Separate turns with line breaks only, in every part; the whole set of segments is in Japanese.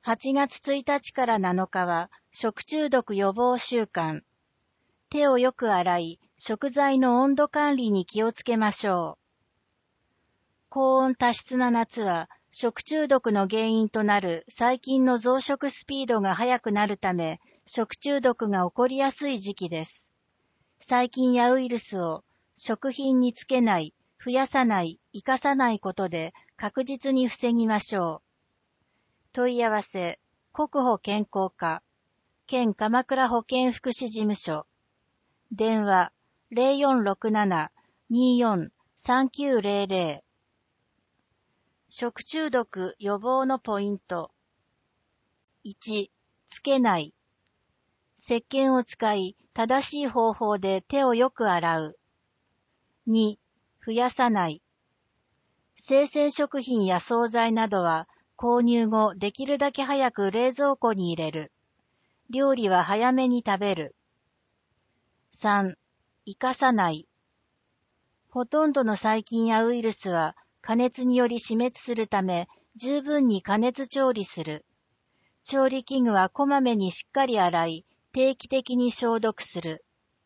8月1日から7日は食中毒予防週間。手をよく洗い、食材の温度管理に気をつけましょう。高温多湿な夏は食中毒の原因となる細菌の増殖スピードが速くなるため、食中毒が起こりやすい時期です。細菌やウイルスを食品につけない、増やさない、生かさないことで確実に防ぎましょう。問い合わせ、国保健康課、県鎌倉保健福祉事務所。電話、0467-24-3900。食中毒予防のポイント。1、つけない。石鹸を使い、正しい方法で手をよく洗う。2、増やさない。生鮮食品や惣菜などは、購入後できるだけ早く冷蔵庫に入れる。料理は早めに食べる。3、生かさない。ほとんどの細菌やウイルスは加熱により死滅するため、十分に加熱調理する。調理器具はこまめにしっかり洗い、定期的に消毒する。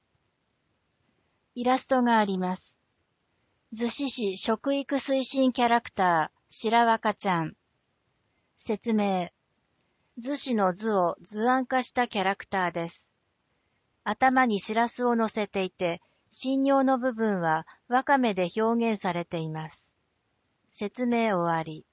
イラストがあります。逗子市食育推進キャラクター、白若ちゃん。説明。逗子の図を図案化したキャラクターです。頭にしらすを乗せていて、心葉の部分はわかめで表現されています。説明終わり。